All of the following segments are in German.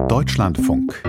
Deutschlandfunk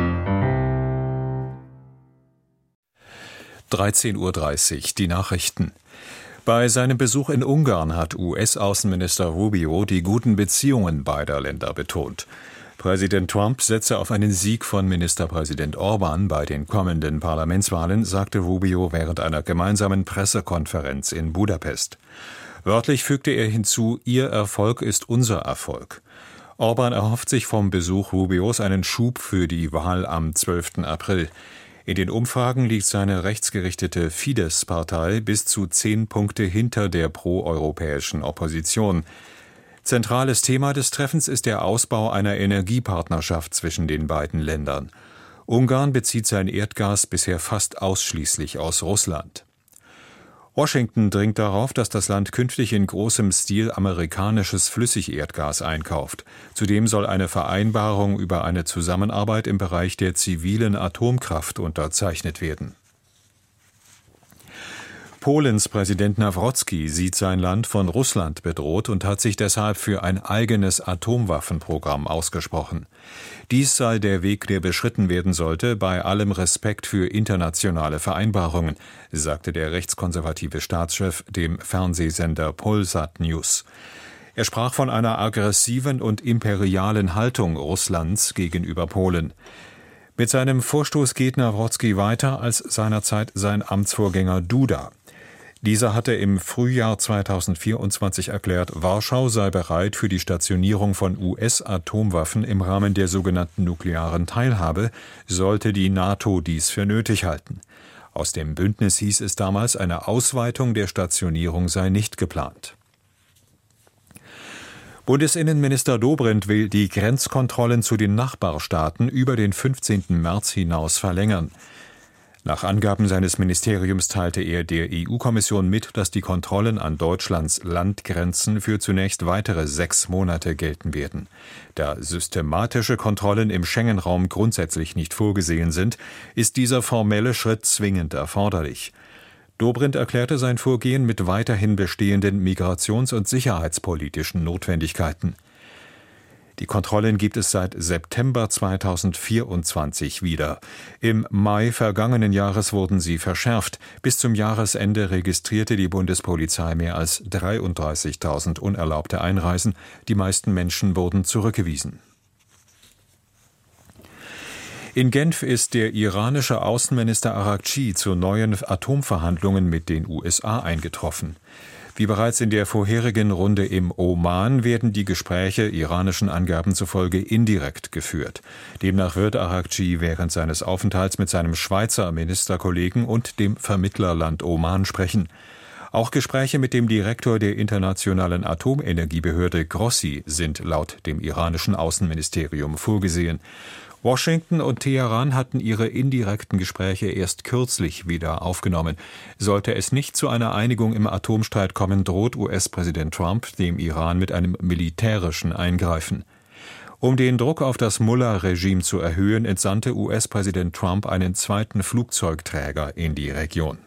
13:30 Uhr, die Nachrichten. Bei seinem Besuch in Ungarn hat US-Außenminister Rubio die guten Beziehungen beider Länder betont. Präsident Trump setze auf einen Sieg von Ministerpräsident Orbán bei den kommenden Parlamentswahlen, sagte Rubio während einer gemeinsamen Pressekonferenz in Budapest. Wörtlich fügte er hinzu, ihr Erfolg ist unser Erfolg. Orbán erhofft sich vom Besuch Rubios einen Schub für die Wahl am 12. April. In den Umfragen liegt seine rechtsgerichtete Fidesz-Partei bis zu 10 Punkte hinter der proeuropäischen Opposition. Zentrales Thema des Treffens ist der Ausbau einer Energiepartnerschaft zwischen den beiden Ländern. Ungarn bezieht sein Erdgas bisher fast ausschließlich aus Russland. Washington dringt darauf, dass das Land künftig in großem Stil amerikanisches Flüssigerdgas einkauft. Zudem soll eine Vereinbarung über eine Zusammenarbeit im Bereich der zivilen Atomkraft unterzeichnet werden. Polens Präsident Nawrocki sieht sein Land von Russland bedroht und hat sich deshalb für ein eigenes Atomwaffenprogramm ausgesprochen. Dies sei der Weg, der beschritten werden sollte, bei allem Respekt für internationale Vereinbarungen, sagte der rechtskonservative Staatschef dem Fernsehsender Polsat News. Er sprach von einer aggressiven und imperialen Haltung Russlands gegenüber Polen. Mit seinem Vorstoß geht Nawrocki weiter als seinerzeit sein Amtsvorgänger Duda. Dieser hatte im Frühjahr 2024 erklärt, Warschau sei bereit für die Stationierung von US-Atomwaffen im Rahmen der sogenannten nuklearen Teilhabe, sollte die NATO dies für nötig halten. Aus dem Bündnis hieß es damals, eine Ausweitung der Stationierung sei nicht geplant. Bundesinnenminister Dobrindt will die Grenzkontrollen zu den Nachbarstaaten über den 15. März hinaus verlängern. Nach Angaben seines Ministeriums teilte er der EU-Kommission mit, dass die Kontrollen an Deutschlands Landgrenzen für zunächst weitere 6 Monate gelten werden. Da systematische Kontrollen im Schengen-Raum grundsätzlich nicht vorgesehen sind, ist dieser formelle Schritt zwingend erforderlich. Dobrindt erklärte sein Vorgehen mit weiterhin bestehenden migrations- und sicherheitspolitischen Notwendigkeiten. Die Kontrollen gibt es seit September 2024 wieder. Im Mai vergangenen Jahres wurden sie verschärft. Bis zum Jahresende registrierte die Bundespolizei mehr als 33.000 unerlaubte Einreisen. Die meisten Menschen wurden zurückgewiesen. In Genf ist der iranische Außenminister Araghchi zu neuen Atomverhandlungen mit den USA eingetroffen. Wie bereits in der vorherigen Runde im Oman werden die Gespräche iranischen Angaben zufolge indirekt geführt. Demnach wird Araghchi während seines Aufenthalts mit seinem Schweizer Ministerkollegen und dem Vermittlerland Oman sprechen. Auch Gespräche mit dem Direktor der Internationalen Atomenergiebehörde Grossi sind laut dem iranischen Außenministerium vorgesehen. Washington und Teheran hatten ihre indirekten Gespräche erst kürzlich wieder aufgenommen. Sollte es nicht zu einer Einigung im Atomstreit kommen, droht US-Präsident Trump dem Iran mit einem militärischen Eingreifen. Um den Druck auf das Mullah-Regime zu erhöhen, entsandte US-Präsident Trump einen zweiten Flugzeugträger in die Region.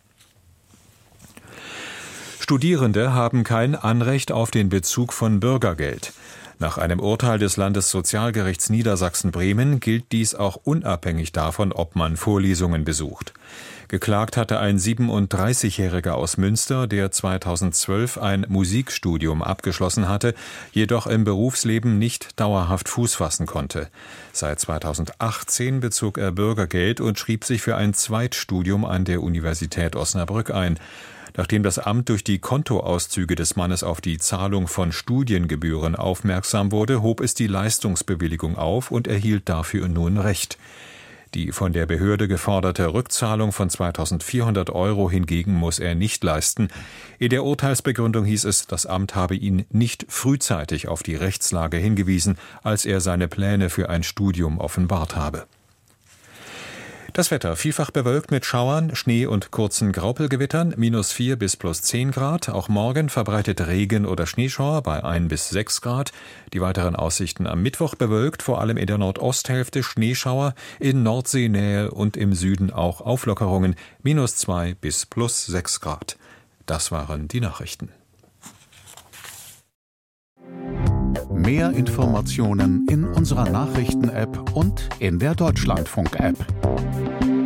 Studierende haben kein Anrecht auf den Bezug von Bürgergeld. Nach einem Urteil des Landessozialgerichts Niedersachsen-Bremen gilt dies auch unabhängig davon, ob man Vorlesungen besucht. Geklagt hatte ein 37-Jähriger aus Münster, der 2012 ein Musikstudium abgeschlossen hatte, jedoch im Berufsleben nicht dauerhaft Fuß fassen konnte. Seit 2018 bezog er Bürgergeld und schrieb sich für ein Zweitstudium an der Universität Osnabrück ein. Nachdem das Amt durch die Kontoauszüge des Mannes auf die Zahlung von Studiengebühren aufmerksam wurde, hob es die Leistungsbewilligung auf und erhielt dafür nun Recht. Die von der Behörde geforderte Rückzahlung von 2.400 € hingegen muss er nicht leisten. In der Urteilsbegründung hieß es, das Amt habe ihn nicht frühzeitig auf die Rechtslage hingewiesen, als er seine Pläne für ein Studium offenbart habe. Das Wetter vielfach bewölkt mit Schauern, Schnee und kurzen Graupelgewittern, -4 bis +10 Grad. Auch morgen verbreitet Regen oder Schneeschauer bei 1 bis 6 Grad. Die weiteren Aussichten am Mittwoch bewölkt, vor allem in der Nordosthälfte Schneeschauer, in Nordseenähe und im Süden auch Auflockerungen, -2 bis +6 Grad. Das waren die Nachrichten. Mehr Informationen in unserer Nachrichten-App und in der Deutschlandfunk-App.